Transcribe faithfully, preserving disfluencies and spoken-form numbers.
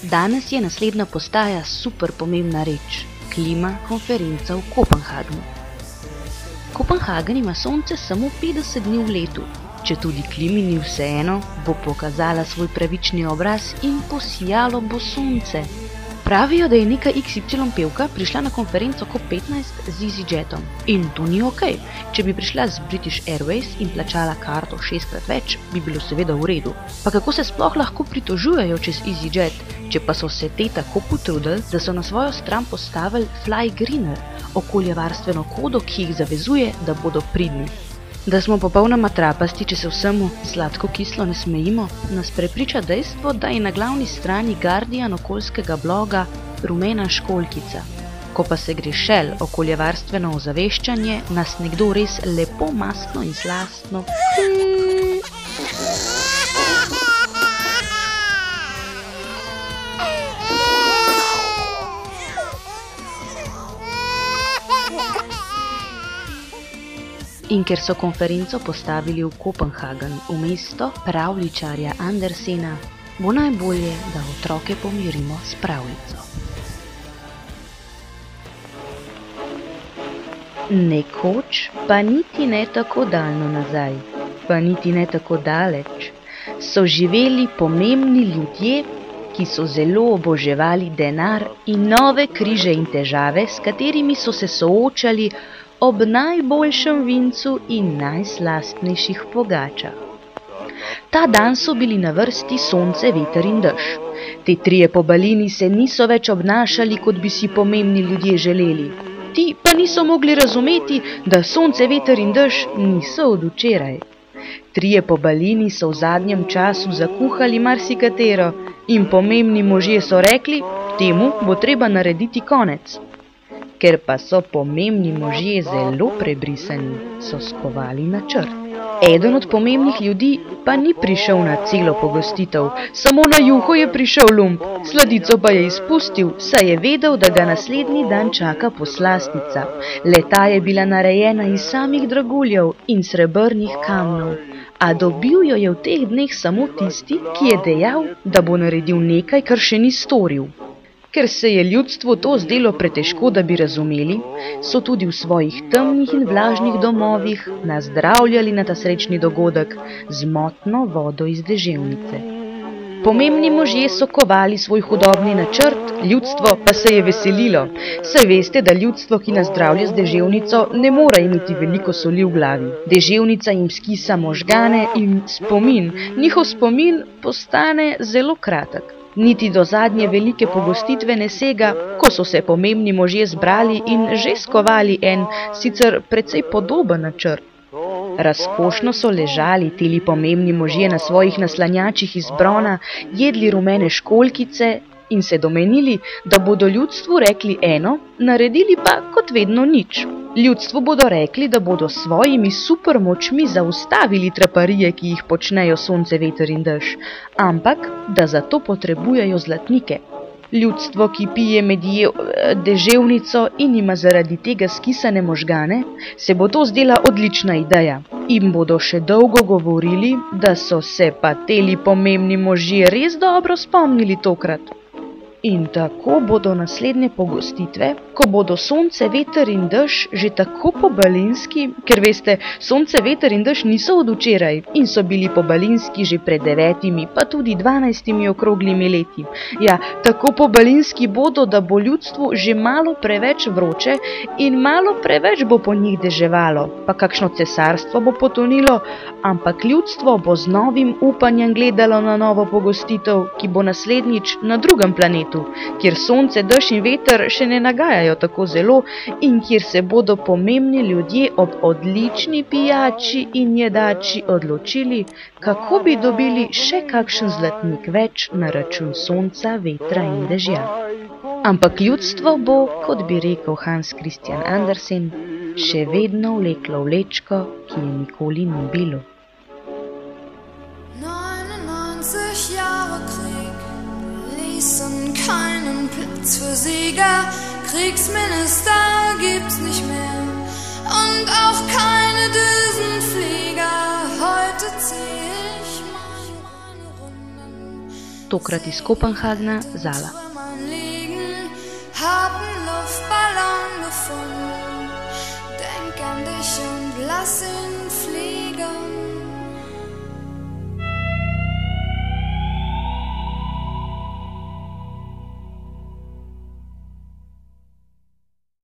Danes je naslednja postaja super pomembna reč. Klima konferenca v Kopenhagnu. Kopenhagen ima sonce samo petdeset dni v letu. Če tudi klimi ni vseeno, bo pokazala svoj pravični obraz in posijalo bo sonce. Pravijo, da je neka iks ipsilon pevka prišla na konferenco kop petnajst z EasyJetom. In to ni okej. Če bi prišla z British Airways in plačala karto šestkrat več, bi bilo seveda v redu. Pa kako se sploh lahko pritožujejo čez EasyJet, če pa so se te tako potrudili, da so na svojo stran postavili Fly Greener, okoljevarstveno kodo, ki jih zavezuje, da bodo pridni. Da smo popolnoma trapasti, če se vsemu sladko-kislo ne smejimo, nas prepriča dejstvo, da je na glavni strani Guardian okoljskega bloga rumena školjkica. Ko pa se gre šel okoljevarstveno ozaveščanje, nas nekdo res lepo mastno in slastno In ker so konferenco postavili v Kopenhagen, v mesto pravljičarja Andersena, bo najbolje, da otroke pomirimo s pravljico. Nekoč, pa niti ne tako daljno nazaj, pa niti ne tako daleč, so živeli pomembni ljudje, ki so zelo oboževali denar in nove križe in težave, s katerimi so se soočali ob najboljšem vincu in najslastnejših pogačah. Ta dan so bili na vrsti sonce, veter in dež. Te trije pobalini se niso več obnašali, kot bi si pomembni ljudje želeli. Ti pa niso mogli razumeti, da sonce, veter in dež niso od včeraj. Trije pobalini so v zadnjem času zakuhali marsikatero in pomembni možje so rekli, temu bo treba narediti konec. Ker pa so pomembni možje zelo prebrisani, so skovali načrt. Eden od pomembnih ljudi pa ni prišel na celo pogostitev, samo na juho je prišel lump, sladico pa je izpustil, saj je vedel, da ga naslednji dan čaka poslastica. Le-ta je bila narejena iz samih draguljev in srebrnih kamnov, a dobil jo je v teh dneh samo tisti, ki je dejal, da bo naredil nekaj, kar še ni storil. Ker se je ljudstvu to zdelo pretežko, da bi razumeli, so tudi v svojih temnih in vlažnih domovih nazdravljali na ta srečni dogodek z motno vodo iz deževnice. Pomembni možje so kovali svoj hudobni načrt, ljudstvo pa se je veselilo. Saj veste, da ljudstvo, ki nazdravlja z deževnico, ne more imeti veliko soli v glavi. Deževnica jim skisa možgane in spomin, njihov spomin postane zelo kratek. Niti do zadnje velike pogostitve ne sega, ko so se pomembni možje zbrali in že skovali en, sicer precej podoben načrt. Razkošno so ležali tili pomembni možje na svojih naslanjačih iz brona, jedli rumene školjkice in se domenili, da bodo ljudstvu rekli eno, naredili pa kot vedno nič. Ljudstvu bodo rekli, da bodo s svojimi supermočmi zaustavili traparije, ki jih počnejo sonce, veter in dež, ampak da zato potrebujejo zlatnike. Ljudstvo, ki pije medje deževnico in ima zaradi tega skisane možgane, se bo to zdela odlična ideja. In bodo še dolgo govorili, da so se pa teli pomembni možje res dobro spomnili tokrat. In tako bodo naslednje pogostitve, ko bodo sonce, veter in dež že tako pobalinski, ker veste, sonce, veter in dež niso od včeraj in so bili pobalinski že pred devetimi, pa tudi dvanajstimi okroglimi leti. Ja, tako pobalinski bodo, da bo ljudstvu že malo preveč vroče in malo preveč bo po njih deževalo, pa kakšno cesarstvo bo potonilo, ampak ljudstvo bo z novim upanjem gledalo na novo pogostitev, ki bo naslednjič na drugem planetu, kjer sonce, dež in veter še ne nagajajo tako zelo in kjer se bodo pomembni ljudje ob odlični pijači in jedači odločili, kako bi dobili še kakšen zlatnik več na račun sonca, vetra in dežja. Ampak ljudstvo bo, kot bi rekel Hans Christian Andersen, še vedno vleklo vlečko, ki je nikoli ni bilo. Und keinen Platz für Sieger, Kriegsminister gibt's nicht mehr und auch keine Düsenflieger. Heute zieh ich meine Runden. tokrat iz Kopenhagna, Zala. Hab 'n Luftballon gefunden, denk an dich und lass ihn